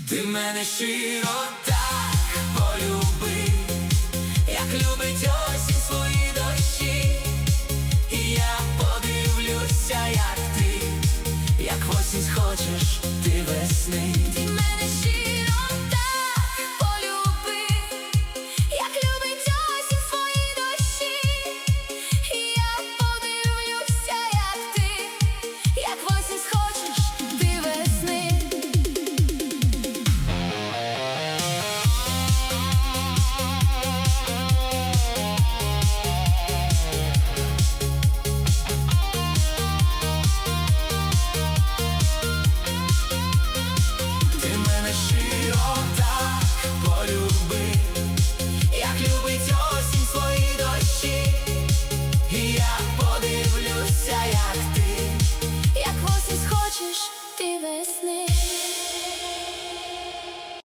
Ти мене щиро так полюби, як любить осінь свої дощі. І я подивлюся, як ти, як в осінь схочеш ти весни.